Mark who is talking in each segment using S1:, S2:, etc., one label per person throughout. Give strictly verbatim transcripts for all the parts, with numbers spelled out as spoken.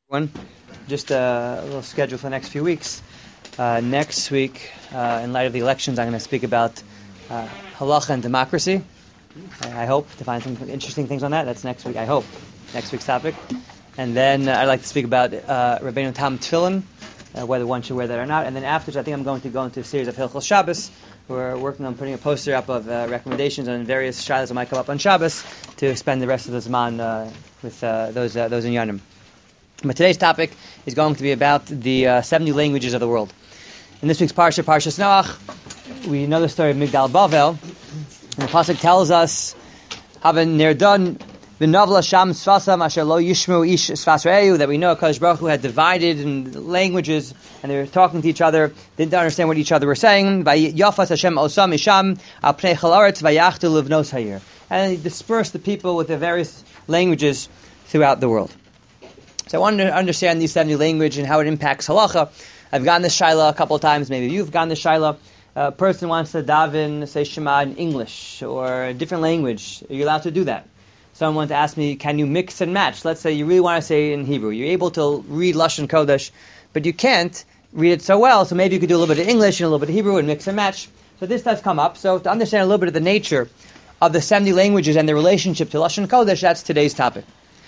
S1: One, just uh, a little schedule for the next few weeks. Uh, next week, uh, in light of the elections, I'm going to speak about uh, halacha and democracy. I, I hope to find some interesting things on that. That's next week, I hope. Next week's topic. And then uh, I'd like to speak about uh, Rabbeinu Tam Tefillin, uh, whether one should wear that or not. And then afterwards, I think I'm going to go into a series of Hilchos Shabbos. We're working on putting a poster up of uh, recommendations on various shilas that might come up on Shabbos to spend the rest of the Zman uh, with uh, those uh, those in Yanim. But today's topic is going to be about the uh, seventy languages of the world. In this week's Parsha, Parshas Noach, we know the story of Migdal Bavel. And the pasuk tells us, "Haben nerdon v'navla sham sfasam asher lo yishmu ish sfas re'ehu," that we know Kadosh Baruch Hu had divided in languages, and they were talking to each other. They didn't understand what each other were saying. Vayafas Hashem osam isham al pnei chol haaretz vayachtu livnos hayir, and he dispersed the people with the various languages throughout the world. So I wanted to understand these seventy languages and how it impacts halacha. I've gotten this shaila a couple of times. Maybe you've gotten this shaila. A person wants to daven, say Shema in English or a different language. Are you allowed to do that? Someone wanted to ask me, can you mix and match? Let's say you really want to say it in Hebrew. You're able to read Lashon Kodesh, but you can't read it so well. So maybe you could do a little bit of English and a little bit of Hebrew and mix and match. So this does come up. So to understand a little bit of the nature of the seventy languages and the relationship to Lashon Kodesh, that's today's topic.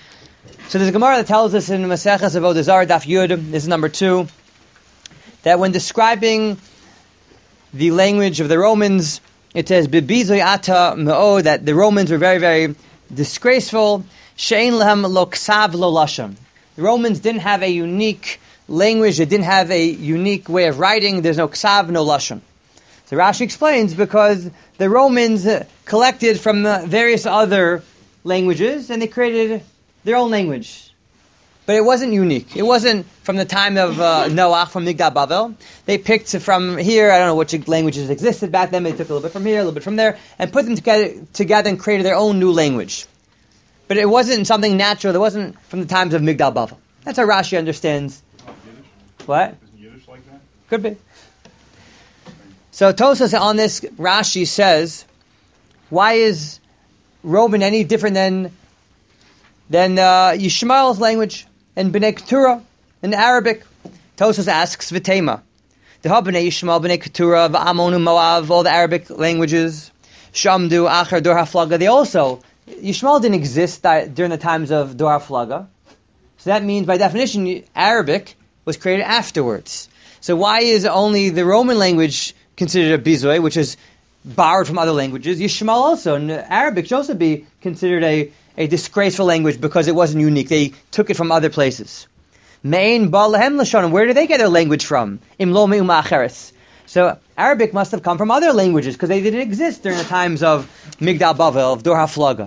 S1: So there's a Gemara that tells us in Maseches Avodah Zarah Daf Yud, this is number two, that when describing the language of the Romans, it says Bibizoy ata me'od, that the Romans were very, very disgraceful. She'ein lehem lo ksav lo lashon. The Romans didn't have a unique language; they didn't have a unique way of writing. There's no ksav, no lashon. So Rashi explains because the Romans collected from the various other languages and they created their own language. But it wasn't unique. It wasn't from the time of uh, Noach, from Migdal Bavel. They picked from here, I don't know which languages existed back then, they took a little bit from here, a little bit from there, and put them together, together and created their own new language. But it wasn't something natural. It wasn't from the times of Migdal Bavel. That's how Rashi understands.
S2: Yiddish?
S1: What?
S2: Isn't Yiddish like that?
S1: Could be. So Tosas on this, Rashi says, why is Roman any different than than uh, Yishmael's language and Bnei Keturah in Arabic? Tosas asks V'tema. The Bnei Yishmael, Bnei Keturah, V'amonu, Moav, all the Arabic languages, Shamdu, Acher, Dor HaFlaga, they also, Yishmael didn't exist during the times of Dor HaFlaga. So that means, by definition, Arabic was created afterwards. So why is only the Roman language considered a bizoy, which is borrowed from other languages? Yishmael also, in Arabic, should also be considered a a disgraceful language because it wasn't unique. They took it from other places. Mein ba'lehem lashon. Where did they get their language from? Imlo me'uma acheres. So Arabic must have come from other languages because they didn't exist during the times of Migdal Bavel, of Dor HaFlaga.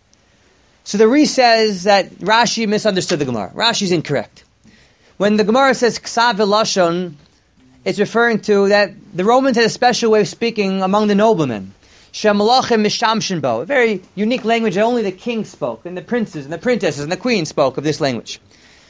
S1: So the Re says that Rashi misunderstood the Gemara. Rashi's incorrect. When the Gemara says ksav v'lashon, it's referring to that the Romans had a special way of speaking among the noblemen. Shemalachim mishamshin bo, a very unique language that only the king spoke, and the princes and the princesses and the queen spoke of this language.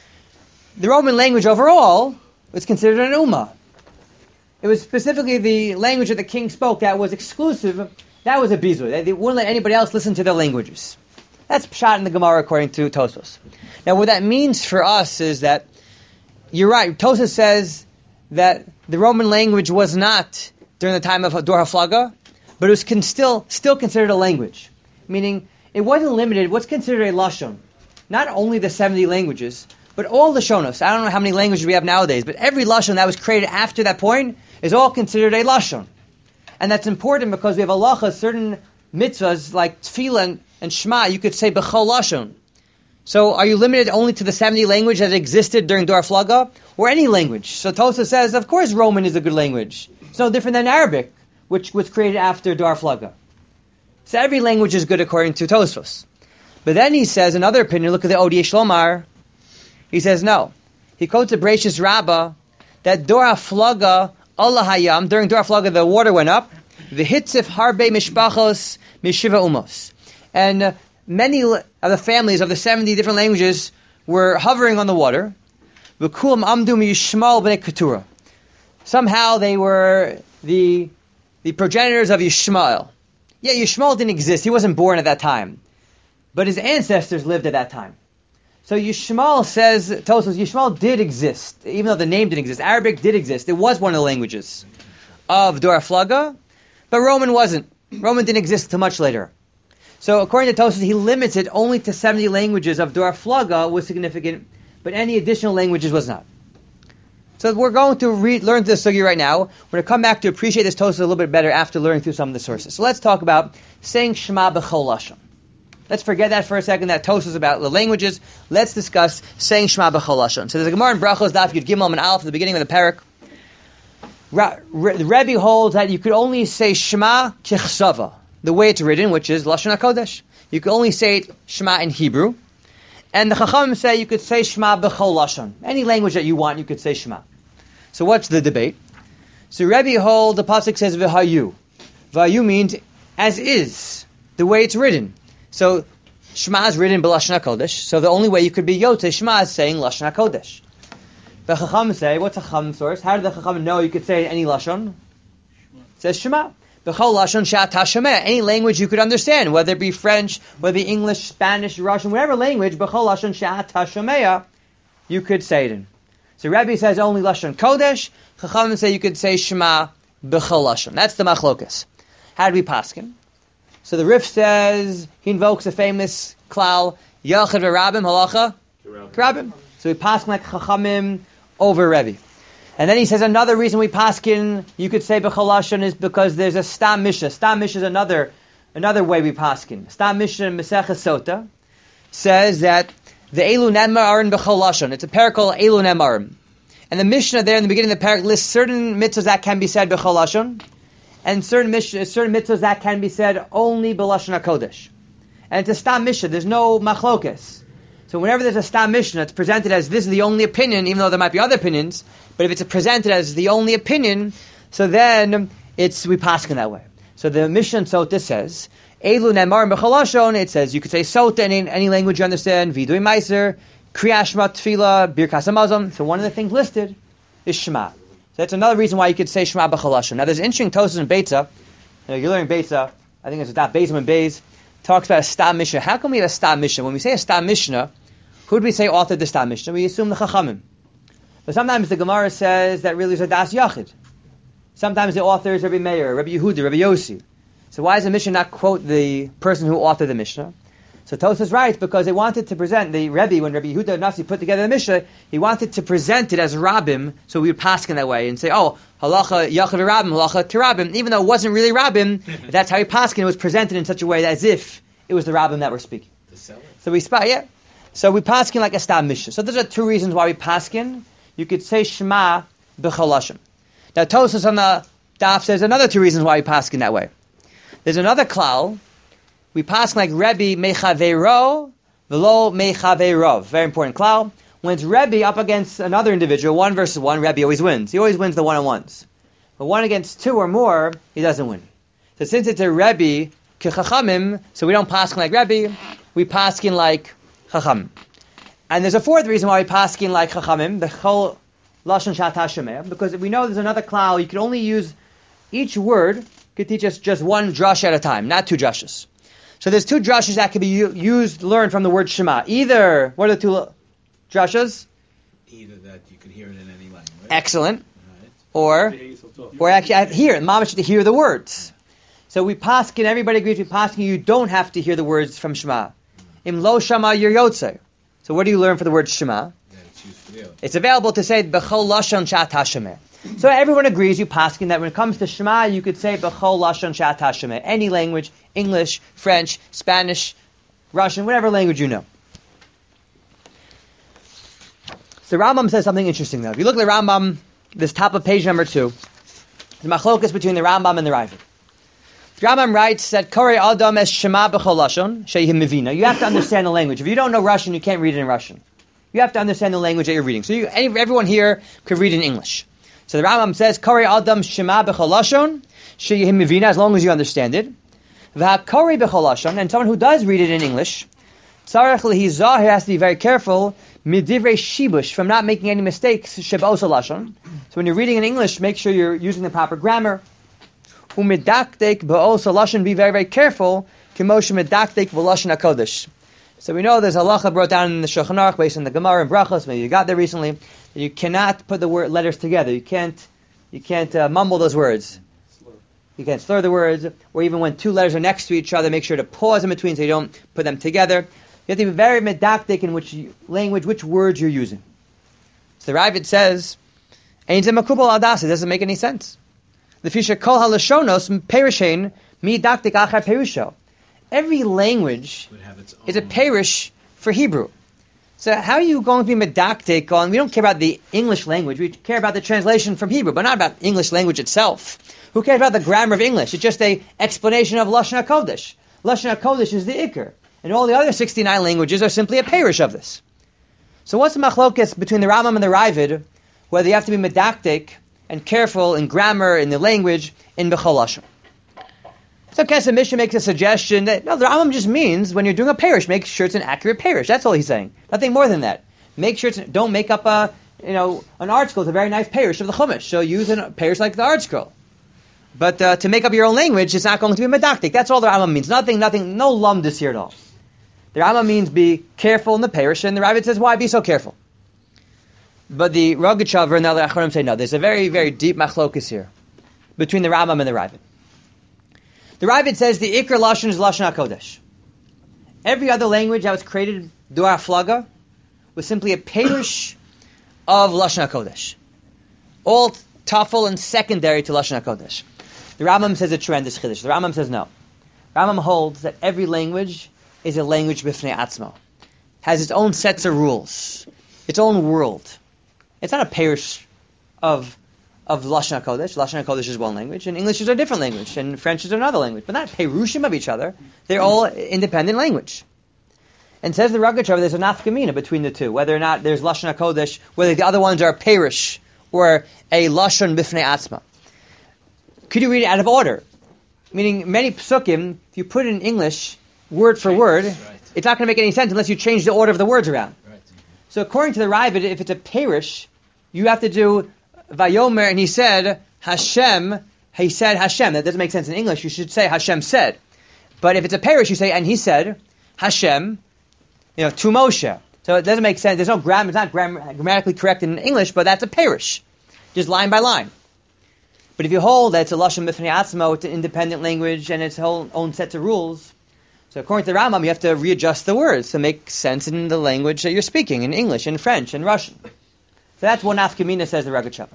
S1: The Roman language overall was considered an ummah. It was specifically the language that the king spoke that was exclusive. That was a bizoy. They, they wouldn't let anybody else listen to their languages. That's pshat in the Gemara according to Tosfos. Now what that means for us is that, you're right, Tosfos says that the Roman language was not during the time of Dor HaFlaga, but it was con- still still considered a language. Meaning, it wasn't limited. What's considered a lashon? Not only the seventy languages, but all the shonos. I don't know how many languages we have nowadays, but every lashon that was created after that point is all considered a lashon. And that's important because we have halachas, certain mitzvahs like tefillah and, and shema, you could say b'chol lashon. So are you limited only to the seventy languages that existed during Dor HaFlaga? Or any language? So Tosafos says, of course Roman is a good language. It's no different than Arabic, which was created after Dor HaFlaga. So every language is good according to Tosfos. But then he says, another opinion, look at the Odiyei Shlomar, he says no. He quotes a Bereshis Rabbah that Dor HaFlaga, Allah Hayam, during Dor HaFlaga the water went up, V'hitzif harbe mishpachos mishiva umos. And uh, many of the families of the seventy different languages were hovering on the water. V'kulam amdu miyishmael b'nei Keturah. Somehow they were the the progenitors of Yishmael. Yeah, Yishmael didn't exist. He wasn't born at that time. But his ancestors lived at that time. So Yishmael says, Tosfos, Yishmael did exist, even though the name didn't exist. Arabic did exist. It was one of the languages of Dor Flaga, but Roman wasn't. Roman didn't exist until much later. So according to Tosfos, he limits it only to seventy languages of Dor Flaga was significant, but any additional languages was not. So we're going to read, learn this sugi right now. We're going to come back to appreciate this Tosfos a little bit better after learning through some of the sources. So let's talk about saying Shema b'chol lashon. Let's forget that for a second, that Tosfos is about the languages. Let's discuss saying Shema b'chol lashon. So there's a Gemara in Brachos, Daf Yud Gimel and Aleph at the beginning of the parak. The Rebbe holds that you could only say Shema kichsava, the way it's written, which is Lashon HaKodesh. You could only say it Shema in Hebrew. And the Chachamim say you could say Shema b'chol lashon. Any language that you want, you could say Shema. So what's the debate? So Rebbe holds, the pasuk says v'hayu. V'hayu means as is, the way it's written. So Shema is written b'Lashon HaKodesh. So the only way you could be Yotzei Shema is saying Lashon HaKodesh. The Chachamim say, what's a Chacham source? How did the Chachamim know you could say any Lashon? It says Shema. B'chol lashon she'ata shomea. Any language you could understand, whether it be French, whether it be English, Spanish, Russian, whatever language, b'chol lashon she'ata shomea, you could say it in. So Rebbe says only Lashon Kodesh. Chachamim say you could say Shema b'chol lashon. That's the machlokas. How do we paskin? So the Rif says, he invokes a famous klal, Yachid v'Rabim halacha Karabim. So we paskin like Chachamim over Rebbe. And then he says another reason we paskin, you could say b'chol lashon, is because there's a Stam Mishnah. Stam Mishnah is another another way we paskin. Stam Mishnah in Masechah Sota says that the Elu Nemar are in b'chol lashon. It's a parak called Elu Nemarim. And the Mishnah there in the beginning of the parak lists certain mitzvahs that can be said b'chol lashon, and certain mish- certain mitzvahs that can be said only b'Lashon HaKodesh. And it's a Stam Mishnah. There's no machlokas. So whenever there's a Stam Mishnah, it's presented as this is the only opinion, even though there might be other opinions. But if it's presented as the only opinion, so then it's we paskin that way. So the Mishnah in Sota says, Elu Nemar b'chol lashon. It says you could say Sota in any language you understand. Vidui Meiser, Kriyas Shema Tefillah, Birkas Hamazon. So one of the things listed is Shema. So that's another reason why you could say Shema b'chol lashon. Now there's an interesting Tosfos in Beitza. You know, you're learning Beitza. I think it's that Beitza and Beis talks about a Stam Mishnah. How come we have a Stam Mishnah? When we say a Stam Mishnah, who do we say authored the Stam Mishnah? We assume the Chachamim. But sometimes the Gemara says that really is a Das Yachid. Sometimes the author is Rabbi Meir, Rabbi Yehuda, Rabbi Yossi. So why does the Mishnah not quote the person who authored the Mishnah? So Tosfos writes because they wanted to present the Rebbe, when Rabbi Yehuda and Nasi put together the Mishnah, he wanted to present it as Rabbim, so we would paskin that way and say, oh, halacha Yachid Rabbim, halacha Kirabim, even though it wasn't really Rabbim, that's how he paskin. It was presented in such a way that as if it was the Rabbim that were speaking. So we spot, yeah. So we paskin like a Stam Mishnah. So those are two reasons why we paskin. You could say Shema b'chol lashon. Now Tosfos on the daf says another two reasons why we paskin that way. There's another klal. We paskin like Rebbe mechaveiro v'lo mechaveirov. Very important klal. When it's Rebbe up against another individual, one versus one, Rebbe always wins. He always wins the one-on-ones. But one against two or more, he doesn't win. So since it's a Rebbe kechachamim, so we don't paskin like Rebbe, we paskin like Chacham. And there's a fourth reason why we paskin like Chachamim, the Chol Lashon She'ata Shomea, because we know there's another klal, you can only use each word, could teach us just one drush at a time, not two drushes. So there's two drushes that can be u- used, learned from the word Shema. Either, what are the two l- drushes?
S3: Either that you can hear it in any language.
S1: Excellent.
S3: Right.
S1: Or, or actually I hear it, mamash to hear the words. So we paskin, everybody agrees we paskin, you don't have to hear the words from Shema. Im lo shama yer yotzei. So what do you learn for the word Shema?
S3: Yeah, it's used for the
S1: It's available to say b'chol lashon she'ata shomea. So everyone agrees, you paskin, that when it comes to Shema, you could say b'chol lashon she'ata shomea. Any language, English, French, Spanish, Russian, whatever language you know. So Rambam says something interesting though. If you look at the Rambam, this top of page number two, the machlokas between the Rambam and the Ravid. The Rambam writes that Korei Adam es Shema b'chol lashon she'hi mivina. You have to understand the language. If you don't know Russian, you can't read it in Russian. You have to understand the language that you're reading. So you, any, everyone here could read in English. So the Rambam says Korei Adam Shema b'chol lashon she'hi mivina, as long as you understand it. V'hakorei b'chol lashon, and someone who does read it in English, tzarech lehizah, he has to be very careful midivrei shibush, from not making any mistakes sheb'osa lashon. So when you're reading in English, make sure you're using the proper grammar. Umidaktek ba'osa lashon, be very, very careful. K'moshe medaktek v'lashon hakodesh. So we know there's a halacha brought down in the Shulchan Aruch based on the Gemara and Brachos. Maybe you got there recently. That you cannot put the word letters together. You can't, you can't uh, mumble those words. You can't slur the words, or even when two letters are next to each other, make sure to pause in between so you don't put them together. You have to be very medactic in which language, which words you're using. So the Ravid says, "Ein ze makubal al das." It doesn't make any sense. The fisher kol halashonos perishein mi daktik achar perusho. Every language
S3: Would have its
S1: is a
S3: own-
S1: perish for Hebrew. So how are you going to be medactic on, we don't care about the English language, we care about the translation from Hebrew, but not about English language itself. Who cares about the grammar of English? It's just a explanation of Lashon HaKodesh. Lashon HaKodesh is the Iker. And all the other sixty-nine languages are simply a perish of this. So what's the machlokes between the Rambam and the Ravid, whether you have to be medactic and careful in grammar, in the language, in Bechol Lashon? So Kesef Mishnah makes a suggestion that, no, the Rambam just means when you're doing a perish, make sure it's an accurate perish. That's all he's saying. Nothing more than that. Make sure it's, don't make up a, you know, an art scroll. It's a very nice perish of the Chumash. So use a perish like the art scroll. But uh, to make up your own language, it's not going to be medactic. That's all the Rambam means. Nothing, nothing, no lumdus here at all. The Rambam means be careful in the perish, and the Ravid says, why be so careful? But the Rogachover and the other Acharonim say, no, there's a very, very deep machlokus here between the Rambam and the Ravid. The Ravid says the Ikar Lashon is Lashon HaKodesh. Every other language that was created, Dua Flaga, was simply a perish of Lashon HaKodesh. All tafel and secondary to Lashon HaKodesh. The Rambam says a tremendous chiddush. The Rambam says no. Rambam holds that every language is a language b'fnei atzmo. Has its own sets of rules. Its own world. It's not a perish of of Lashon HaKodesh. Lashon HaKodesh is one language, and English is a different language, and French is another language, but not perushim of each other. They're all independent language. And says the Rogachover, there's a nafkamina between the two, whether or not there's Lashon HaKodesh, whether the other ones are a perish or a Lashon b'fnei atzma. Could you read it out of order? Meaning, many psukim, if you put it in English, word for word,
S3: Right.
S1: it's not going to make any sense unless you change the order of the words around.
S3: Right.
S1: So according to the Ravid, if it's a perish, you have to do Vayomer, and he said Hashem. He said Hashem. That doesn't make sense in English. You should say Hashem said. But if it's a perish, you say and he said Hashem. You know, to Moshe. So it doesn't make sense. There's no grammar. It's not gram- grammatically correct in English, but that's a perish, just line by line. But if you hold that it's a lashon b'fnei atzmo, it's an independent language and its whole own sets of rules. So according to the Rambam, you have to readjust the words to make sense in the language that you're speaking, in English, in French, in Russian. So that's one nafkamina, says the Rogachover.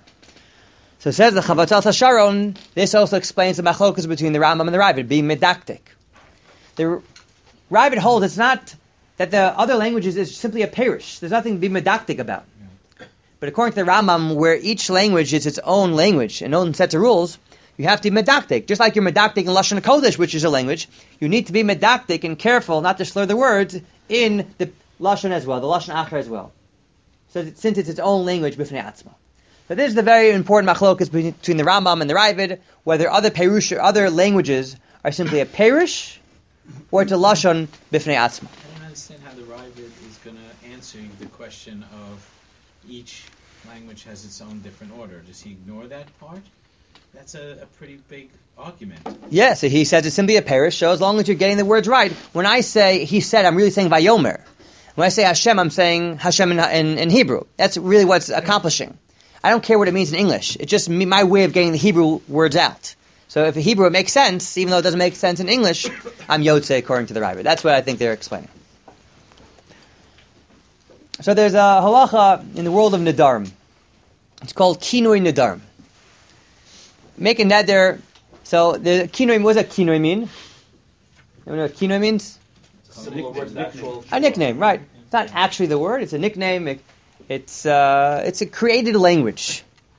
S1: So it says the Chavatzal Hasharon, this also explains the machlokas between the Rambam and the Ravid, being medactic. The Ravid holds it's not that the other languages is simply a perish. There's nothing to be medactic about. Yeah. But according to the Rambam, where each language is its own language and own sets of rules, you have to be medactic. Just like you're medactic in Lashon HaKodesh, which is a language, you need to be medactic and careful not to slur the words in the Lashon as well, the Lashon Acher as well. So that, since it's its own language, b'fnei atzma. So this is the very important machlokas between the Rambam and the Ravid, whether other perush or other languages are simply a perish or it's a Lashon b'fnei atzma.
S3: I don't understand how the Ravid is going to answer the question of each language has its own different order. Does he ignore that part? That's a, a pretty big argument.
S1: Yes, so he says it's simply a perish, so as long as you're getting the words right. When I say, he said, I'm really saying Vayomer. When I say Hashem, I'm saying Hashem in, in, in Hebrew. That's really what's accomplishing. I don't care what it means in English. It's just me, my way of getting the Hebrew words out. So if in Hebrew it makes sense, even though it doesn't make sense in English, I'm Yotze according to the Ravid. That's what I think they're explaining. So there's a halacha in the world of Nadarim. It's called Kinoi Nadarim. Make a neder. So the kinoi, what does a kinoi mean? You know what kinoi means?
S2: A nickname.
S1: A nickname, right? It's not actually the word. It's a nickname. It, it's uh, it's a created language.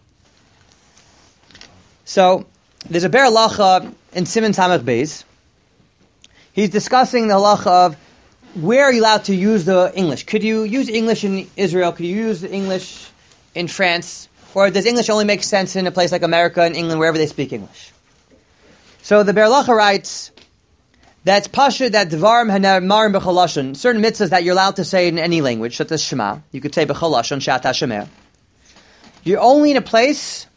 S1: So there's a ber halacha in Siman Samach Beis. He's discussing the halacha of where are you allowed to use the English? Could you use English in Israel? Could you use English in France? Or does English only make sense in a place like America and England, wherever they speak English? So the Ber Halacha writes that's pasha that dvarim hanamarim b'chol lashon, certain mitzvahs that you're allowed to say in any language, such as Shema. You could say b'chol lashon shat hashemer. You're only in a place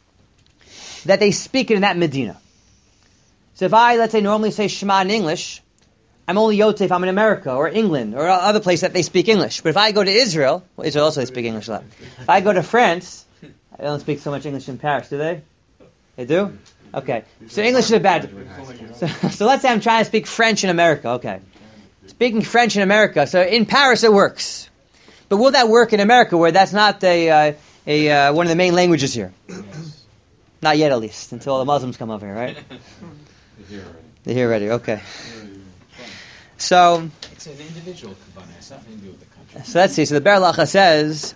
S1: that they speak it in that medina. So if I, let's say, normally say Shema in English, I'm only Yotze if I'm in America or England or other place that they speak English. But if I go to Israel, well, Israel also they speak English a lot. If I go to France, they don't speak so much English in Paris, do they? They do? Okay. So English is a bad. So, so let's say I'm trying to speak French in America. Okay. Speaking French in America. So in Paris it works. But will that work in America where that's not a, uh, a uh, one of the main languages here?
S3: Yes.
S1: Not yet, at least, until all the Muslims come over here, right?
S4: They're here already.
S1: They're here already. Okay. So,
S3: It's an individual kavanah. It's nothing to do with the country.
S1: so let's see. So the Ber Lacha says,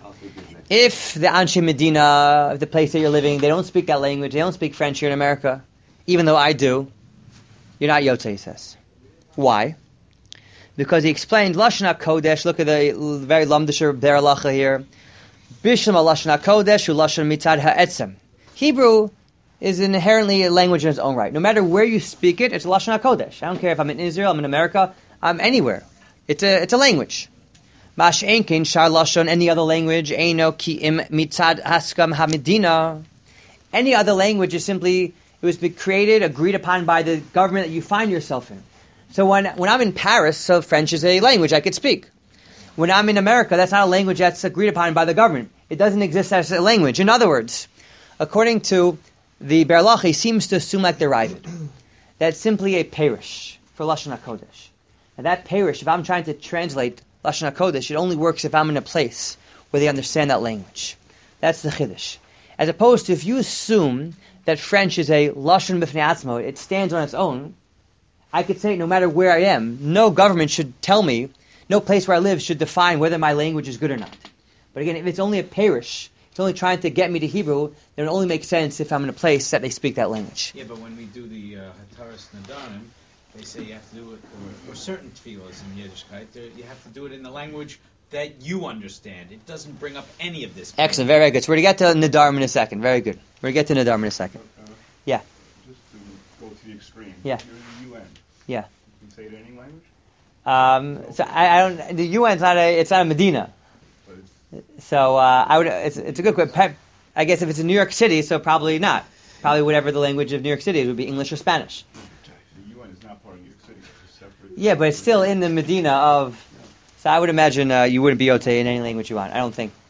S1: if the Anshe Medina, the place that you're living, they don't speak that language, they don't speak French here in America, even though I do, you're not Yotze, he says. Why? Because he explained Lashon HaKodesh, look at the very Lamdisher Ber Lacha here, Bishlam Lashon HaKodesh, U Lashon Mitzad HaEtzem. Hebrew is inherently a language in its own right. No matter where you speak it, it's Lashon HaKodesh. I don't care if I'm in Israel, I'm in America, I'm anywhere. It's a it's a language. Mash Enkin Shar Lashon, any other language, Eino Ki Im Mitzad Haskam HaMedina. Any other language is simply, it was created, agreed upon by the government that you find yourself in. So when when I'm in Paris, so French is a language I could speak. When I'm in America, that's not a language that's agreed upon by the government. It doesn't exist as a language. In other words, according to the Ber Lacha, he seems to assume like the Ravid. That's simply a parish for Lashon HaKodesh. And that parish, if I'm trying to translate Lashon HaKodesh, it only works if I'm in a place where they understand that language. That's the Chiddush. As opposed to if you assume that French is a Lashon B'fnei Atzmo, it stands on its own, I could say no matter where I am, no government should tell me, no place where I live should define whether my language is good or not. But again, if it's only a parish, it's only trying to get me to Hebrew, then it only makes sense if I'm in a place that they speak that language.
S3: Yeah, but when we do the uh, Hataras Nadarim, they say you have to do it, or, or certain tefillos in Yiddishkeit, you have to do it in the language that you understand. It doesn't bring up any of this.
S1: Excellent, very, very good. So we're going to get to Nadarim in a second. Very good. We're going to get to Nadarim in a second.
S4: Uh,
S1: Yeah.
S4: Just to go to the extreme.
S1: Yeah.
S4: You're in the U N.
S1: Yeah.
S4: You can say it in any language?
S1: Um, so I, I don't. The U N's not a. It's not a Medina.
S4: But it's,
S1: So uh, I would. It's, it's a good question. I guess if it's in New York City, so probably not. Probably whatever the language of New York City is would be English or Spanish.
S4: the U N is not part of New York City. It's a separate...
S1: Yeah, but it's still in the Medina of. So I would imagine uh, you wouldn't be Yote in any language you want. I don't think.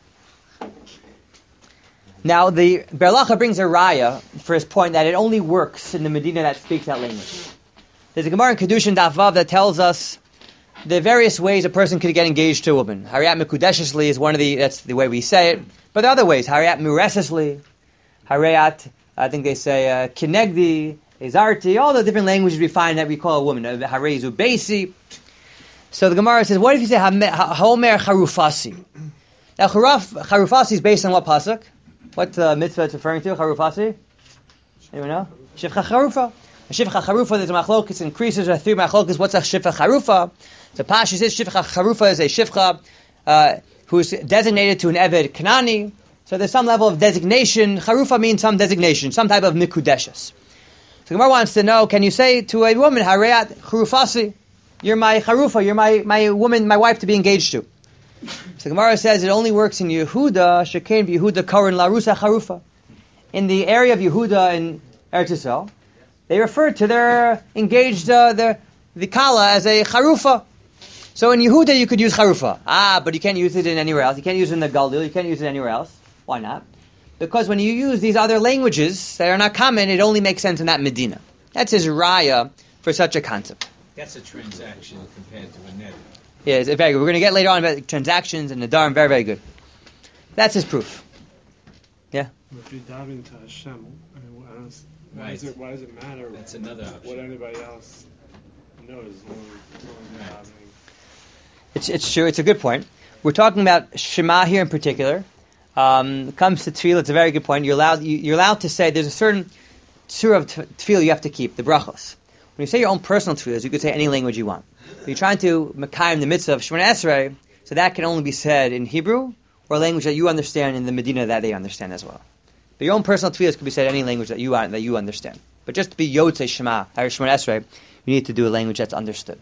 S1: Now the Ber Lacha brings a raya for his point that it only works in the Medina that speaks that language. There's a Gemara in Kedushin Daf Vav that tells us the various ways a person could get engaged to a woman. Hariyat Mekudeshesli is one of the, that's the way we say it. But there are other ways. Hariyat Muresesli, Hariyat, I think they say, uh, Kinegdi, Ezarti, all the different languages we find that we call a woman. Harezu Basi. So the Gemara says, what if you say Homer Charufasi? Now Charufasi is based on what pasuk? What uh, mitzvah it's referring to, Charufasi? Anyone know? Shivcha Charufa. A Shivcha Charufa, there's a machlokes, increases or three machlokes. What's a Shivcha Charufa? So Pashi says Shivcha Charufa is a Shivcha uh, who's designated to an Eved Kanani. So there's some level of designation. Charufa means some designation, some type of Mikudeshes. So Gemara wants to know, can you say to a woman, Hareyat Charufasi, you're my Charufa, you're my, my woman, my wife to be engaged to. So Gemara says it only works in Yehuda, Shekain Yehuda Karan Larusa Charufa. In the area of Yehuda in Eretz Yisrael, they refer to their engaged, uh, their, the Kala as a Charufa. So in Yehuda you could use Charufa. Ah, but you can't use it in anywhere else. You can't use it in the Galil, you can't use it anywhere else. Why not? Because when you use these other languages that are not common, it only makes sense in that Medina. That's his raya for such a concept.
S3: That's a transaction compared to a net.
S1: Yeah, it's very good. We're going to get later on about transactions and Nadarim. Very, very good. That's his proof. Yeah?
S5: If you dive into Hashem, I mean, I don't, why,
S3: Right.
S5: does it, why does it matter
S3: That's another option.
S5: what anybody else knows as long as, as, long as
S3: Right.
S5: diving?
S1: It's, it's true. It's a good point. We're talking about Shema here in particular. Um, it comes to Tefillah, it's a very good point. You're allowed, you, you're allowed to say there's a certain surah of Tefillah you have to keep, the brachos. When you say your own personal Tefillahs, you could say any language you want. But you're trying to Mekayim the mitzvah of Shemona Esrei, so that can only be said in Hebrew or a language that you understand in the Medina that they understand as well. But your own personal Tefillahs could be said in any language that you that you understand. But just to be Yotzei Shema, or Shemona Esrei, you need to do a language that's understood.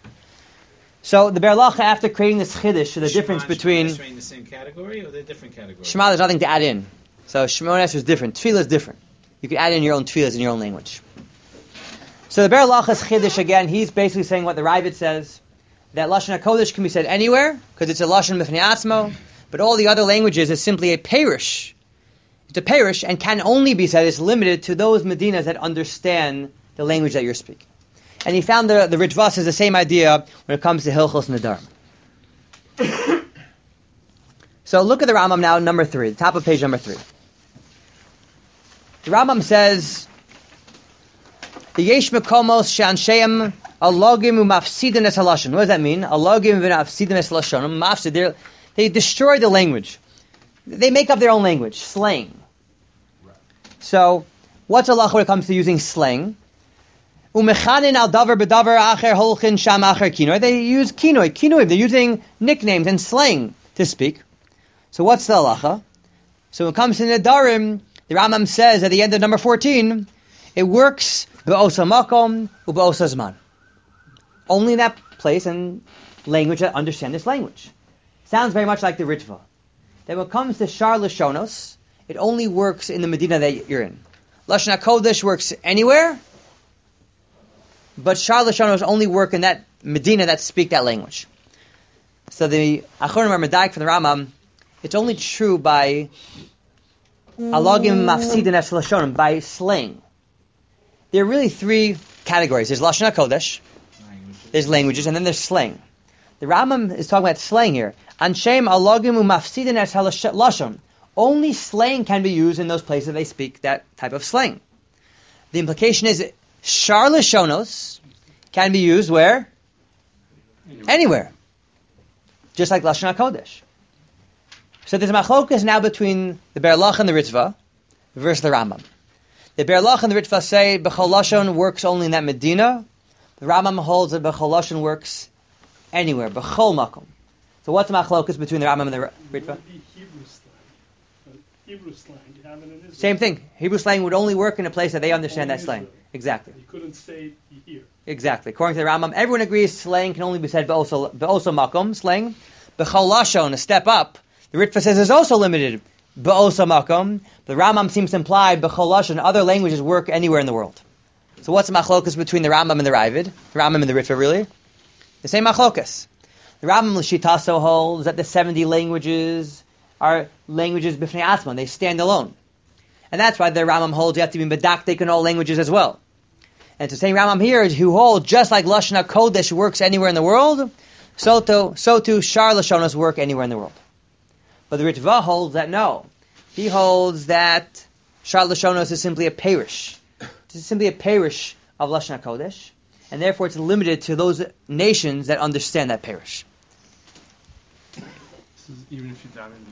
S1: So the Ber Lacha, after creating this chiddush, so the
S3: Shema
S1: difference
S3: and
S1: between
S3: Shema Esrei in the same category, or they're different categories?
S1: Shema, there's nothing to add in. So Shemona Esrei is different. Tefillah is different. You can add in your own tefillahs in your own language. So the Ber Lachas Chiddush again, he's basically saying what the Ravid says, that Lashon HaKodesh can be said anywhere, because it's a Lashon B'fnei Atzmo, but all the other languages is simply a parish. It's a parish and can only be said, it's limited to those Medinas that understand the language that you're speaking. And he found the, the Ritva says the same idea when it comes to Hilchos Nedarim. So look at the Rambam now, number three, the top of page number three. The Rambam says, the Yesh Mekomos Shansheim Alogim Umafsidin Es Halashon. What does that mean? Alogim Umafsidin Es Halashon. Mafsid, they destroy the language. They make up their own language, slang. So, what's halacha when it comes to using slang? Umechanin al davar bedavar acher holchin sham acher kinoi. They use kinoi, kinoi. They're using nicknames and slang to speak. So what's the halacha? So when it comes to nedarim, the Rambam says at the end of number fourteen, it works be'osa makom u'be'osa zman. Only in that place and language that understand this language. Sounds very much like the Ritva. That when it comes to Shar Lashonos, it only works in the Medina that you're in. Lashon HaKodesh works anywhere, but Shar Lashonos only work in that Medina that speak that language. So the Achronim are Medaik from the Rambam, it's only true by Alogim Mafsidin Es Lashonim, by slang. There are really three categories. There's Lashon HaKodesh, there's languages, and then there's slang. The Rambam is talking about slang here. Anshem alogim umafsidin es halashon. Only slang can be used in those places they speak that type of slang. The implication is shar lashonos can be used where? Anywhere. Anywhere. Just like Lashon HaKodesh. So there's a machlokas now between the Ber Lach and the Ritva versus the Rambam. The Ber Lach and the Ritva say B'chol Lashon works only in that Medina. The Rambam holds that B'chol Lashon works anywhere, b'chol makom. So what's the machlokas between the Rambam and the Ritva?
S5: Hebrew slang. Hebrew slang. You have it in Israel.
S1: Same thing. Hebrew slang would only work in a place that they understand
S5: Only
S1: that slang.
S5: Israel.
S1: Exactly.
S5: You couldn't say it here.
S1: Exactly. According to the Rambam, everyone agrees slang can only be said be'oso makom, slang. B'chol lashon, a step up. The Ritva says is also limited be'oso makom. The Rambam seems to imply b'chol lashon, other languages work anywhere in the world. So what's the machlokas between the Rambam and the Ravid? The Rambam and the Ritva, really? The same machlokas. The Rambam L'Shitaso holds that the seventy languages are languages b'fnei atzmon. They stand alone. And that's why the Rambam holds you have to be medaktek in all languages as well. And it's the same Rambam here who holds just like Lashon HaKodesh works anywhere in the world, so too, so too Shar Lashonos work anywhere in the world. But the Ritva holds that no. He holds that Shar Lashonos is simply a parish. It's simply a parish of Lashon HaKodesh. And therefore it's limited to those nations that understand that parish.
S5: This is even if you dive into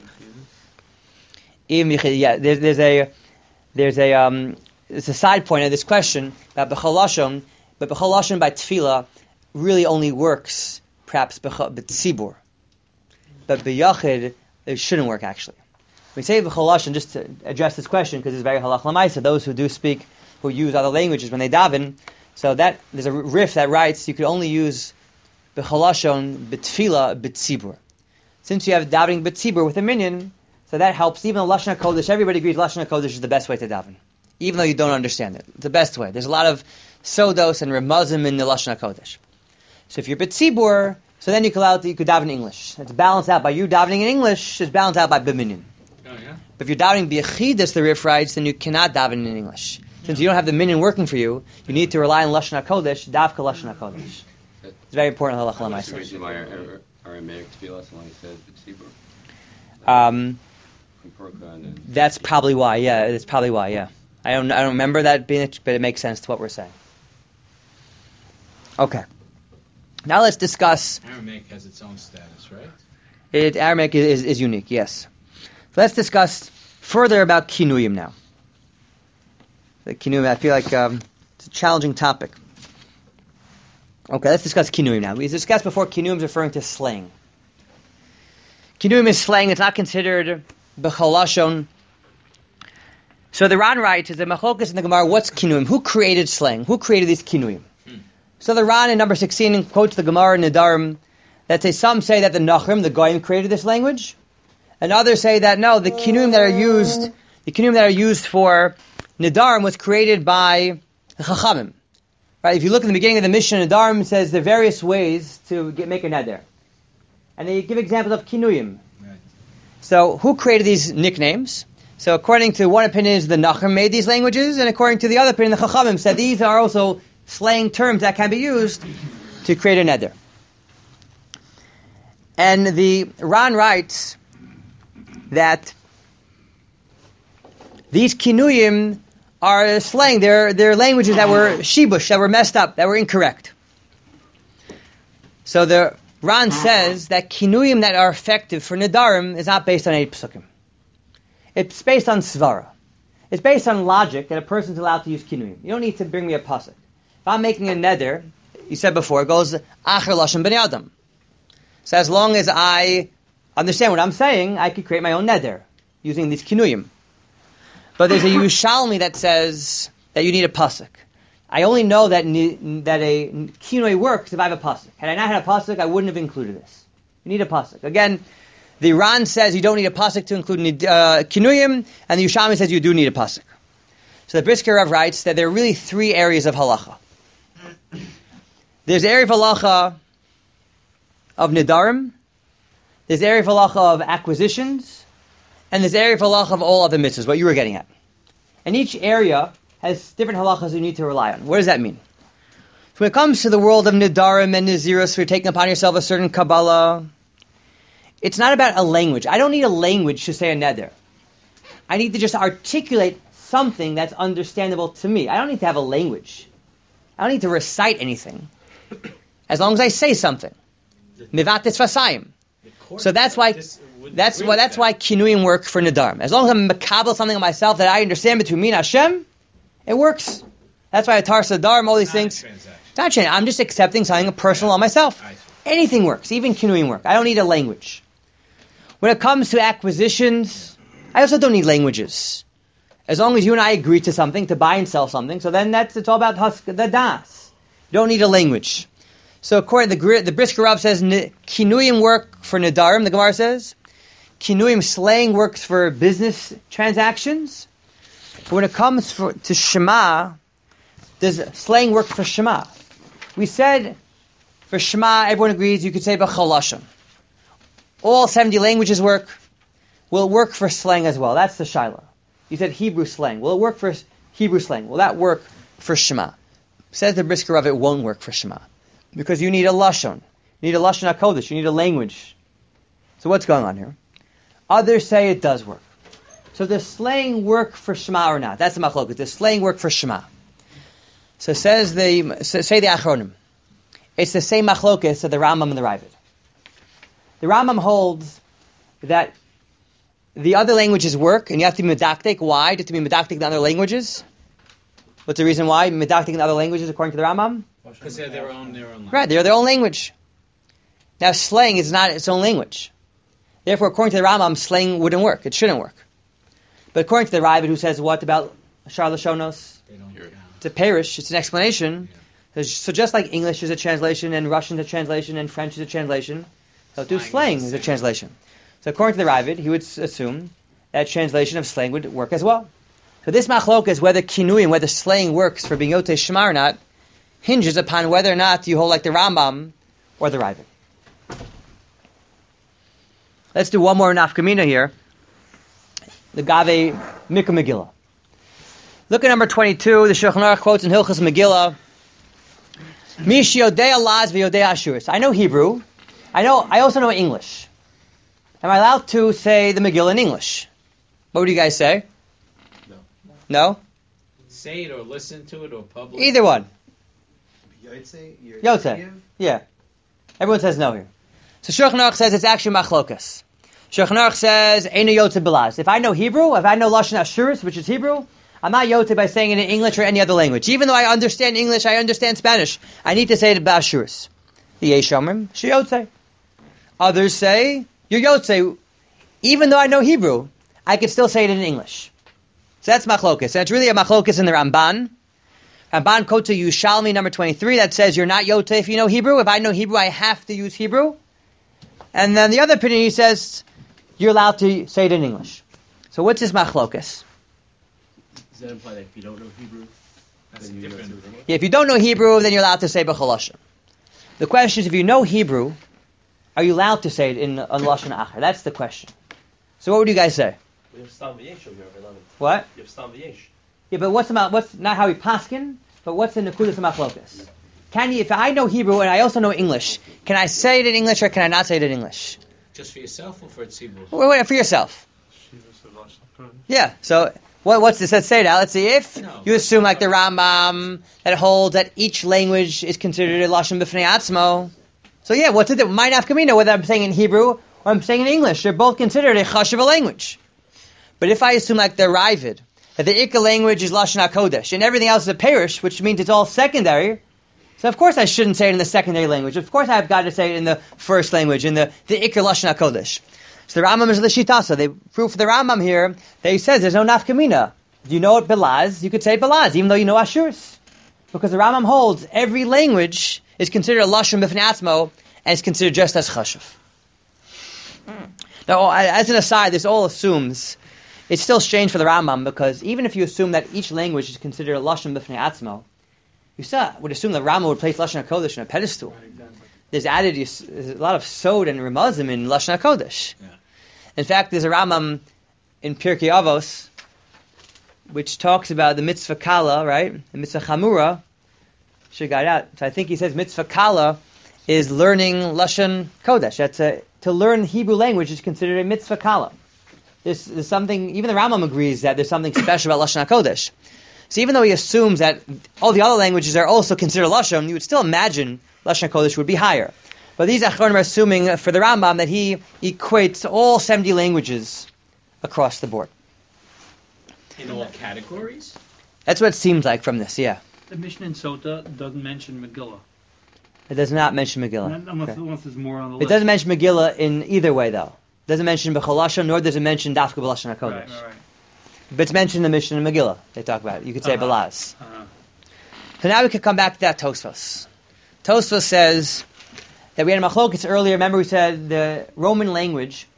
S5: the
S1: Even yeah, there's, there's a there's a um, it's a side point of this question about b'chol lashon, but b'chol lashon by tefillah really only works perhaps b'tzibur, but b'yachid it shouldn't work actually. We say b'chol lashon just to address this question because it's very halach l'maisa. Those who do speak, who use other languages when they daven, so that there's a riff that writes you could only use b'chol lashon b'tefillah b'tzibur. Since you have davening b'tzibur with a minyan, so that helps. Even though Lashon HaKodesh, everybody agrees Lashon HaKodesh is the best way to daven. Even though you don't understand it. It's the best way. There's a lot of sodos and remazim in the Lashon HaKodesh. So if you're b'tzibur, so then you could, allow, you could daven in English. It's balanced out by you davening in English, it's balanced out by b'minyan.
S3: Oh, yeah?
S1: But if you're davening b'yechidus, the Rif writes, then you cannot daven in English. Since you don't have the minyan working for you, you need to rely on Lashon HaKodesh, davka Lashon HaKodesh. It's very important halach l'maaseh.
S6: Reason why our Aramaic tefillah only says b'tzibur.
S1: Um, That's probably why, yeah. It's probably why, yeah. I don't, I don't remember that being, it, but it makes sense to what we're saying. Okay. Now let's discuss.
S3: Aramaic has its own status, right?
S1: It Aramaic is, is, is unique, yes. So let's discuss further about kinuyim now. The kinuyim, I feel like um, it's a challenging topic. Okay, let's discuss kinuyim now. We discussed before kinuyim is referring to slang. Kinuyim is slang. It's not considered b'chol lashon. So the Ran writes, is the machlokas in the Gemara, what's kinuyim? Who created slang? Who created these kinuyim? Hmm. So the Ran in number sixteen quotes the Gemara in Nedarim that say, some say that the Nachrim, the Goyim, created this language. And others say that no, the kinuyim that are used, the kinuyim that are used for Nedarim was created by the Chachamim. Right? If you look at the beginning of the Mishnah Nedarim, it says there are various ways to get, make a neder. And they give examples of kinuyim.
S3: Right.
S1: So who created these nicknames? So according to one opinion is the Nachum made these languages, and according to the other opinion, the Chachamim said these are also slang terms that can be used to create a neder. And the Ran writes that these kinuyim are slang. They're, they're languages that were shibush, that were messed up, that were incorrect. So the Ran says that kinuyim that are effective for nedarim is not based on any psukim. It's based on svara. It's based on logic that a person's allowed to use kinuyim. You don't need to bring me a pasuk. If I'm making a neder, you said before, it goes acher lashon bnei adam. So as long as I understand what I'm saying, I could create my own neder using these kinuyim. But there's a Yerushalmi that says that you need a pasuk. I only know that that a kinui works if I have a pasuk. Had I not had a pasuk, I wouldn't have included this. You need a pasuk. Again, the Ran says you don't need a pasuk to include uh, kinuyim, and the Yerushalmi says you do need a pasuk. So the Brisker Rav writes that there are really three areas of halacha. There's the area of halacha of nedarim, there's the area of halacha of acquisitions, and there's the area of halacha of all other mitzvahs, what you were getting at. And each area has different halachas you need to rely on. What does that mean? So when it comes to the world of nedarim and nazirus, you're taking upon yourself a certain kabbalah, it's not about a language. I don't need a language to say a neder. I need to just articulate something that's understandable to me. I don't need to have a language. I don't need to recite anything. As long as I say something. Mivatis vasayim. So that's why that's why that's why kinuyim work for nedarim. As long as I'm makabel something on myself that I understand between me and Hashem, it works. That's why I tar nedarim, all these things. It's not change. I'm just accepting something personal on myself. Anything works, even kinuyim work. I don't need a language. When it comes to acquisitions, I also don't need languages. As long as you and I agree to something, to buy and sell something, so then that's it's all about husk, the das. You don't need a language. So according to the, the Brisker Rav says, kinuyim work for nedarim, the Gemara says. Kinuyim slang works for business transactions. But when it comes for, to Shema, does slang work for Shema? We said for Shema, everyone agrees you could say b'chol lashon. All seventy languages work. Will it work for slang as well? That's the shaila. You said Hebrew slang. Will it work for Hebrew slang? Will that work for Shema? Says the Brisker Rav, it won't work for Shema. Because you need a lashon. You need a lashon hakodesh. You need a language. So what's going on here? Others say it does work. So does slang work for Shema or not? That's the machloket. Does slang work for Shema? So says the so say the Achronim. It's the same machloket of the Rambam and the Ravid. The Rambam holds that the other languages work, and you have to be medaktik. Why? Do you have to be medaktik in other languages? What's the reason why medaktik in other languages according to the Rambam?
S3: Because they're their own, their own language.
S1: Right, they're their own language. Now, slang is not its own language. Therefore, according to the Rambam, slang wouldn't work. It shouldn't work. But according to the Ravid, who says what about Shar Lashonos?
S3: They don't count.
S1: It's a parish. It's an explanation.
S3: Yeah.
S1: So just like English is a translation, and Russian is a translation, and French is a translation, so too slang is a translation. So according to the Ravid, he would assume that translation of slang would work as well. So this machlok is whether kinuyim, whether slang works for being yotei shema or not, hinges upon whether or not you hold like the Rambam or the Ravid. Let's do one more nafkamina here. The Gave Mikra Megillah. Look at number twenty-two. The Shulchan Aruch quotes in Hilchos Megillah. Mish yodea laz v'yodea ashuris. I know Hebrew. I know. I also know English. Am I allowed to say the Megillah in English? What would you guys say?
S3: No.
S1: No?
S3: Say it or listen to it or publish.
S1: Either one.
S2: Yotze?
S1: Yotze. Yeah. Everyone says no here. So Shulchan Aruch says it's actually machlokas. Shulchan Aruch says Eino Yotze Belaz. If I know Hebrew, if I know Lashon Ashuris, which is Hebrew, I'm not Yotze by saying it in English or any other language. Even though I understand English, I understand Spanish, I need to say it about Ashuris. The Yeshomrim, She Yotze. Others say, you're Yotze. Even though I know Hebrew, I could still say it in English. So that's machlokas. And it's really a machlokas in the Ramban. Ramban quotes a Yushalmi number twenty-three that says you're not Yotze if you know Hebrew. If I know Hebrew, I have to use Hebrew. And then the other opinion, he says, you're allowed to say it in English. So what's this machlokas?
S2: Does that imply that if you don't know Hebrew,
S3: That's
S2: Then you
S3: different.
S2: know it's
S1: Yeah, if you don't know Hebrew, then you're allowed to say b'chol lashon. The question is, if you know Hebrew, are you allowed to say it in a lashon acher? That's the question. So what would you guys say?
S7: We have Stam V'yesh over here, eleven.
S1: What?
S7: You have Stam V'yesh.
S1: Yeah, but what's about what's not how we paskin, but what's the nekudas machlokas? Can you, if I know Hebrew and I also know English, can I say it in English or can I not say it in English?
S3: Just for yourself or for tzibur?
S1: Wait, wait, for yourself. Yeah. So what, what's this? Let's say that. Let's see if
S3: No.
S1: you assume like the Rambam that holds that each language is considered a lashon b'fnei atzmo. So yeah, what's it? My nafkamina, whether I'm saying in Hebrew or I'm saying in English, they're both considered a chashuv language. But if I assume like the Ravid that the Ikka language is lashon hakodesh and everything else is a perish, which means it's all secondary. So of course I shouldn't say it in the secondary language. Of course I've got to say it in the first language, in the the Ikka lashon hakodesh. So the Rambam is l'shitasa. They prove for the Rambam here that he says there's no nafkamina. If you know it belaz, you could say belaz, even though you know ashurs, because the Rambam holds every language is considered a lashon b'fnei atzmo and is considered just as chashuv. Now, as an aside, this all assumes it's still strange for the Rambam because even if you assume that each language is considered a lashon b'fnei atzmo, you still would assume the Rambam would place lashon hakodesh on a pedestal. There's added there's a lot of sod and remazim in lashon hakodesh.
S3: Yeah.
S1: In fact, there's a Rambam in Pirkei Avos which talks about the mitzvah kala, right? The mitzvah chamura. Should got out. So I think he says mitzvah kala is learning lashon kodesh. That's a, to learn Hebrew language is considered a mitzvah kala. There's, there's something. Even the Rambam agrees that there's something special about lashon hakodesh. So even though he assumes that all the other languages are also considered lashon, you would still imagine lashon kodesh would be higher. But these achronim are assuming for the Rambam that he equates all seventy languages across the board.
S3: In all categories?
S1: That's what it seems like from this, yeah.
S8: The Mishnah in Sota doesn't mention Megillah.
S1: It does not mention Megillah.
S8: Not- Unless,
S1: Okay.
S8: unless there's more on the
S1: It
S8: list.
S1: doesn't mention Megillah in either way, though. It doesn't mention B'chol Lashon, nor does it mention Dafka B'Lashon HaKodesh.
S8: Right, right, right.
S1: But it's mentioned in the Mishnah and Megillah. They talk about it. You could say
S8: Uh-huh.
S1: Belaz.
S8: Uh,
S1: So now we can come back to that Tosfos. Tosfos says that we had a machlokes earlier. Remember we said the Roman language,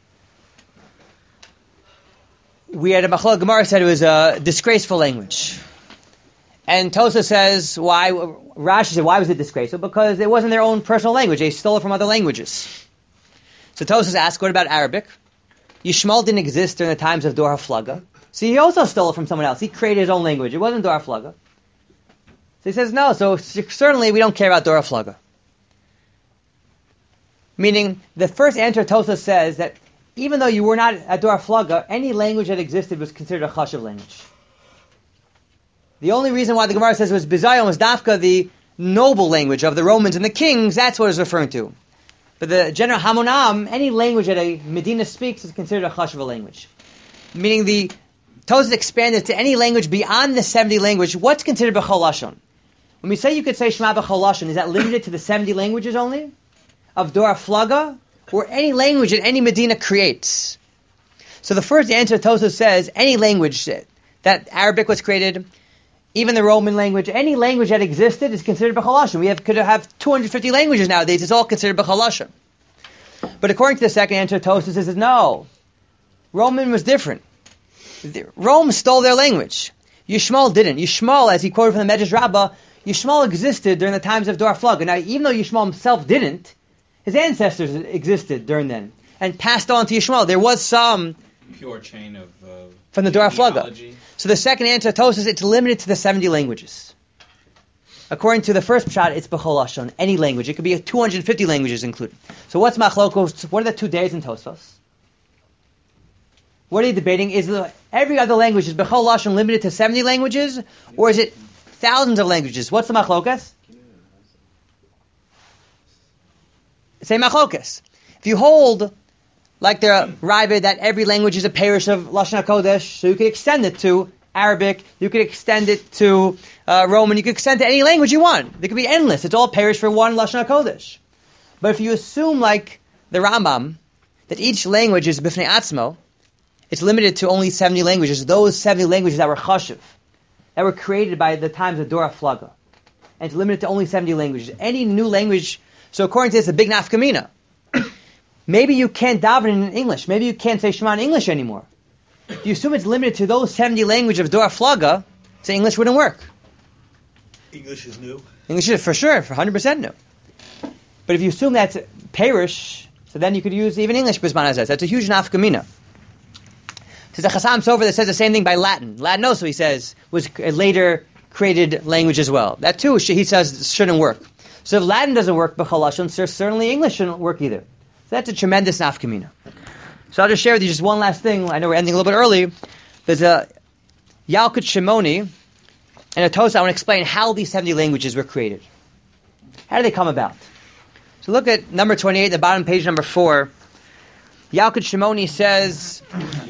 S1: we had a machlokes, Gemara said it was a disgraceful language. And Tosfos says, why, Rashi said, why was it disgraceful? Because it wasn't their own personal language. They stole it from other languages. So Tosfos asked, what about Arabic? Yishmael didn't exist during the times of Dor HaFlaga. So he also stole it from someone else. He created his own language. It wasn't Dor HaFlaga. So he says, no, so certainly we don't care about Dor HaFlaga. Meaning, the first answer Tosfos says that even though you were not at Dor HaFlaga, any language that existed was considered a chashuv language. The only reason why the Gemara says it was Bizayon was Dafka, the noble language of the Romans and the kings, that's what it's referring to. But the general Hamonam, any language that a Medina speaks is considered a chashuv language. Meaning the Tosfos expanded to any language beyond the seventy language. What's considered B'chol Lashon? When we say you could say Shema B'chol Lashon, is that limited to the seventy languages only? Of Dor HaFlaga? Or any language that any Medina creates? So the first answer Tosfos says, any language that, that Arabic was created, even the Roman language, any language that existed is considered B'chol Lashon. We have, could have two hundred fifty languages nowadays, it's all considered B'chol Lashon. But according to the second answer, Tosfos says, no. Roman was different. Rome stole their language. Yishmael didn't. Yishmael, as he quoted from the Medrash Rabbah, Yishmael existed during the times of Dor HaFlaga. Now, even though Yishmael himself didn't, his ancestors existed during then and passed on to Yishmael. There was some
S3: Pure chain of uh,
S1: from the Dor HaFlaga.
S3: genealogy.
S1: So the second answer, Tosfos, it's limited to the seventy languages. According to the first pshat, it's B'chol Lashon, any language. It could be two hundred fifty languages included. So what's machlokos? What are the two days in Tosfos? What are you debating? Is the, every other language, is B'chol Lashon limited to seventy languages? Or is it thousands of languages? What's the machlokas? Say machlokas. If you hold, like the Ravid, that every language is a parish of Lashon HaKodesh, so you could extend it to Arabic, you could extend it to uh, Roman, you could extend it to any language you want. There could be endless. It's all parish for one Lashon HaKodesh. But if you assume, like the Rambam, that each language is b'fnei atzmo, it's limited to only seventy languages. Those seventy languages that were chashuv, that were created by the times of Dor HaFlaga. And it's limited to only seventy languages. Any new language, so according to this, a big nafkamina. Maybe you can't daven in English. Maybe you can't say Shema in English anymore. If you assume it's limited to those seventy languages of Dor HaFlaga, so English wouldn't work.
S2: English is new.
S1: English is for sure, for one hundred percent new. But if you assume that's Perish, so then you could use even English Bisman Azaz. That's a huge nafkamina. There's a Chasam Sofer that says the same thing by Latin. Latin also, he says, was a later created language as well. That too, he says, shouldn't work. So if Latin doesn't work, B'chalashon, certainly English shouldn't work either. So that's a tremendous nafkamina. So I'll just share with you just one last thing. I know we're ending a little bit early. There's a Yalkut Shimoni and a Tosa. I want to explain how these seventy languages were created. How do they come about? So look at number twenty-eight, the bottom page number four. Yalkut Shimoni says,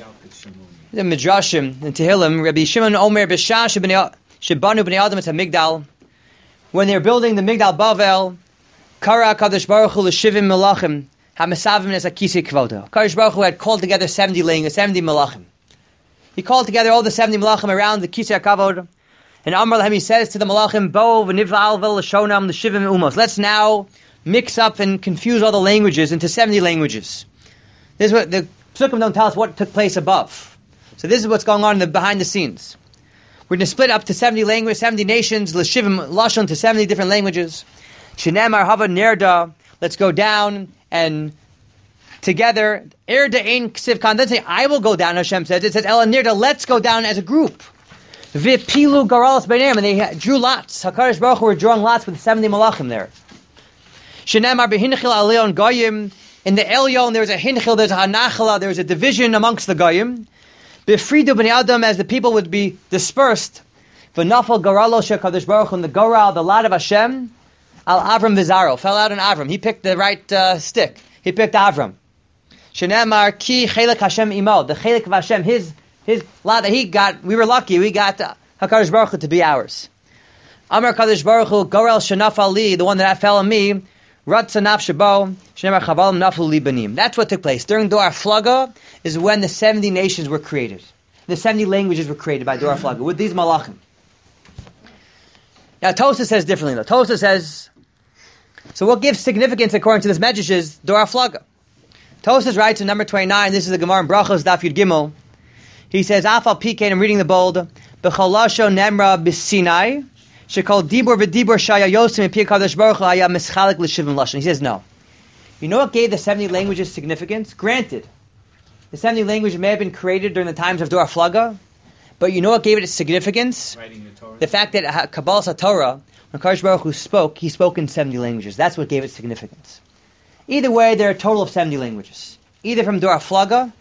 S1: the Midrashim in Tehillim, Rabbi Shimon Omer B'shah Shebanu B'nei Adam et HaMigdal, when they were building the Migdal Bavel, Kara Kadosh Baruch Hu l'shivim melachim ha'mesavim es hakisi kvodo. Kadosh Baruch Hu had called together seventy languages, seventy melachim. He called together all the seventy melachim around the Kisei HaKavod, and Amar Lahem, he says to the melachim, Bo v'niv'al v'l'shonam l'shivim umos. Let's now mix up and confuse all the languages into seventy languages. This is what the Psukim don't tell us what took place above. So this is what's going on in the behind the scenes. We're going to split up to seventy languages, seventy nations, l'shivim lashon, to seventy different languages. Shenemar hava nerda. Let's go down and together. Erda ein ksiv kan. Doesn't say I will go down. Hashem says it says ela nerda. Let's go down as a group. V'pilu garalas b'neim, and they drew lots. Hakadosh Baruch Hu were drawing lots with seventy malachim there. Shenemar behinchil alion goyim. In the Elyon, there's a hinchil, there's a hanachala, there's a division amongst the goyim. Befridu b'nei Adam, as the people would be dispersed. V'nafal garalo shekadosh Baruch Hu, and the goral, the lot of Hashem, al Avram v'zaro, fell out on Avram. He picked the right uh, stick. He picked Avram. Shenemar ki chelik Hashem imo, the chelik of Hashem, his his lot that he got. We were lucky. We got uh, Hakadosh Baruch Hu to be ours. Amar Kadosh Baruch Hu, goral shenaf ali, the one that fell on me. That's what took place. During Dor Flaga is when the seventy nations were created. The seventy languages were created by Dor Flaga with these malachim. Now Tosa says differently though. Tosa says, so what gives significance according to this medrash is Dor Flaga. Tosa writes in number twenty-nine, this is the Gemara in Brachos, Daf Yud Gimel. He says, Afal Pikein, I'm reading the bold, B'cholasho Nemra B'Sinai, Shekol Dibur v'Dibur Shaya Yosim and Pia Kadosh Baruch Hu Haya Mischalik L'Shivim Lashon. He says no. You know what gave the seventy languages significance? Granted, the seventy languages may have been created during the times of Dor Flaga, but you know what gave it its significance?
S3: Writing the Torah.
S1: The fact that Kabbalah Satorah, when Kadosh Baruch Hu spoke, he spoke in seventy languages. That's what gave it significance. Either way, there are a total of seventy languages, either from Dor Flaga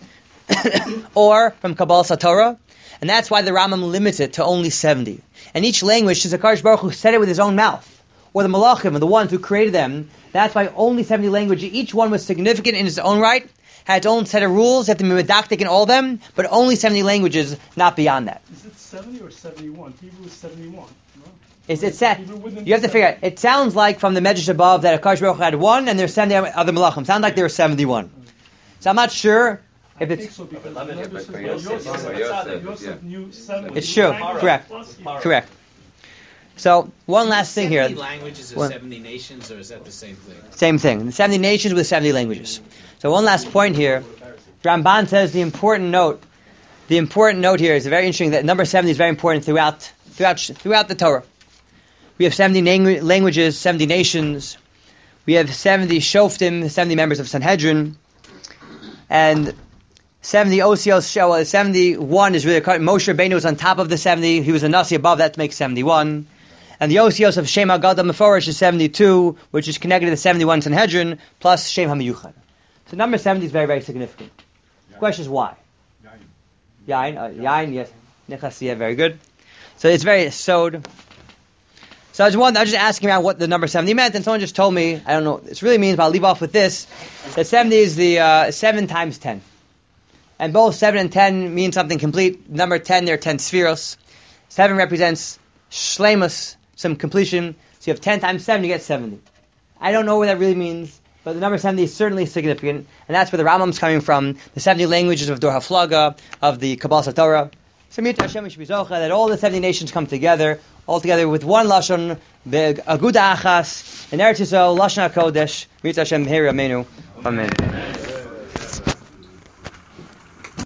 S1: or from Kabbalah Satorah. And that's why the Rambam limits it to only seventy. And each language, since HaKadosh Baruch Hu said it with his own mouth, or the Malachim, or the ones who created them, that's why only seventy languages, each one was significant in its own right, had its own set of rules, had to be medactic in all of them, but only seventy languages, not beyond that.
S5: Is it seventy or seventy-one? Hebrew is seventy-one, no?
S1: It's, it's set. You have to figure out, it sounds like from the Medrash above that HaKadosh Baruch Hu had one, and there's seventy other Malachim. Sounds like there were seventy-one. So I'm not sure if it's...
S5: So because
S6: I think
S5: Yosef,
S6: so,
S5: Yosef,
S6: Yosef,
S5: Yosef,
S6: Yosef,
S5: knew seventy.
S1: It's true. Correct. Correct. So, one last thing here.
S3: seventy languages or
S1: One-
S3: seventy nations, or is that the same thing?
S1: Same thing. The seventy nations with seventy languages. So one last point here. Ramban says the important note. The important note here is very interesting that number seventy is very important throughout throughout throughout the Torah. We have seventy langu- languages, seventy nations. We have seventy shoftim, seventy members of Sanhedrin, and seventy osios. Well, seventy-one is really Moshe Rabbeinu was on top of the seventy. He was a nasi above that to make seventy-one. And the osios of Shem HaGadol Meforish is seventy-two, which is connected to the seventy-one Sanhedrin, plus Shem HaMiyuchad. So number seventy is very, very significant. The question is why? Yain. Uh, Yain, yes. Nechas, yeah, very good. So it's very sod. So I was, wondering, I was just asking about what the number seventy meant, and someone just told me, I don't know what this really means, but I'll leave off with this, that seventy is the uh, seven times ten. And both seven and ten mean something complete. Number ten, there are ten spheros. seven represents shlemus, some completion. So you have ten times seven, you get seventy. I don't know what that really means, but the number seventy is certainly significant, and that's where the Rambam's coming from, the seventy languages of Dor HaFlaga, of the Kabbalah Satorah. So Mir Hashem should be zocha that all the seventy nations come together, all together with one lashon, the Aguda Achas, in Eretz Yisrael, Lashon HaKodesh, Mir Hashem Heri Amenu. Amen.